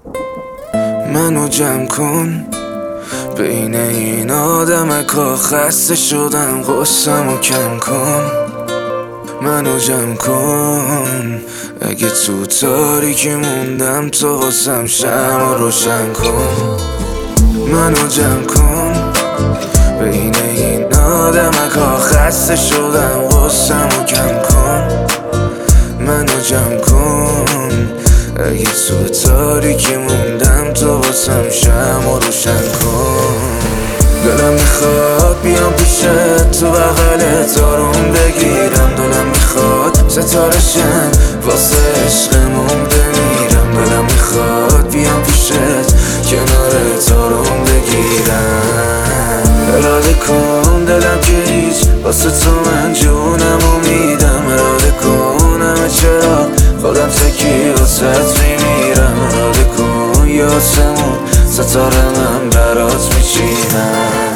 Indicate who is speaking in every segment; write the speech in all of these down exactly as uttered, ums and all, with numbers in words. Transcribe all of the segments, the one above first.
Speaker 1: منو جمع کن بین این آدمکا، خسته شدم غصه‌مو کم کن. منو جمع کن اگه تو تاریکی موندم، تو واسم شمع روشن کن. منو جمع کن بین این آدمکا، خسته شدم غصه‌مو کم کن. منو جمع کن اگه تو تاریکی موندم، تو واسم شمع روشن کن. دلم میخواد بیام پیشت، تو بغلت آروم بگیرم. دلم میخواد ستاره شم واسه عشقمون بمیرم. دلم میخواد بیام پیشت، کنارت آروم بگیرم. اراده کن دلم که هیچ، واسه تو من جونمو میدم. اراده کن همه چرا خودم تکی واسه میمیرم. اراده کن یاسمون ستاره من برات میچینم.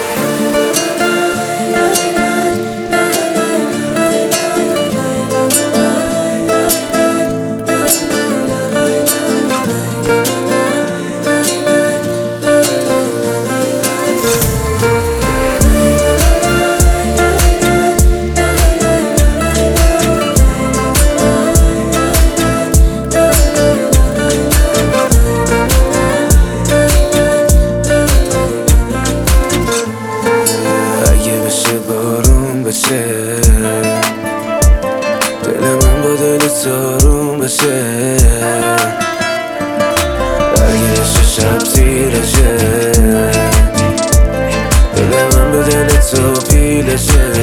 Speaker 1: دل من با دل آروم بشه، اگه بشه شب تیره شه. دل من به دل تو پیله شه.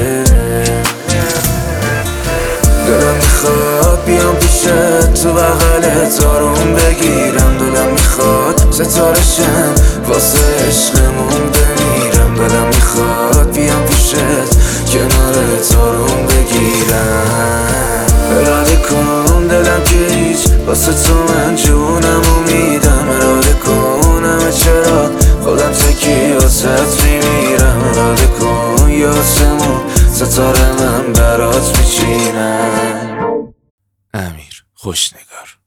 Speaker 1: دلم میخواد بیام پیشت، تو بغلت آروم بگیرم. دلم میخواد ستاره شم واسه عشقمون بمیرم. دلم میخواد بیام پیشت، کنارت آروم بگیرم. اراده کن دلم که هیچ، واسه تو من جونمو میدم. اراده کن همه چرا خودم تکی واسه میمیرم. اراده کن یاسمون ستاره من برات میچینم. امیر خوشنگار.